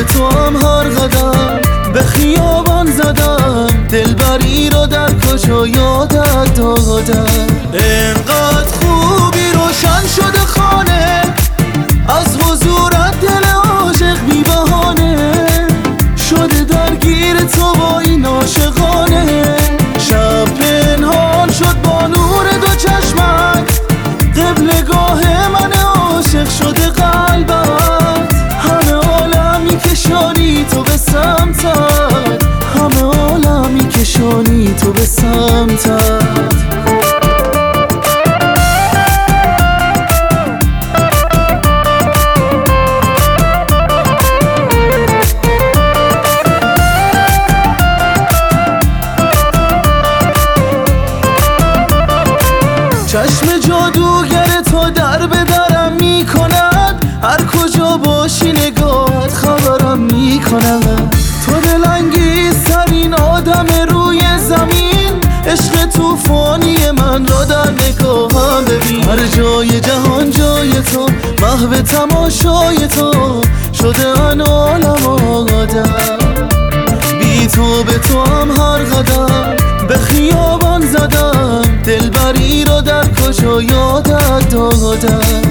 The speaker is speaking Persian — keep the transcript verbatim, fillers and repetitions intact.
به تو هم هر قدم به خیابان زدم، دلبری رو در کجا یادت دادم. انقدر خوبی روشن شده خانه، از حضورت دل عاشق بی بهانه شده درگیر تو با این عاشقانه. شب پنهان شد با نور دو چشمت، قبلگاه من عاشق شده قلبت. همه عالمی کشانی تو به سمتت، همه عالمی کشانی تو به سمتت. چشم جادوگر تو در به درم می کند، هر کجا باشی نگاهت خبرم می کند. تو دلانگیزترین آدم روی زمین، عشق توفانی من را در نگاهم ببین. هر جای جهان جای تو، محو تماشای تو شده ان عالم آدم. بی تو به تو هم هر قدم به خیابان زدم، دلبری رو در کجا یادت دادم.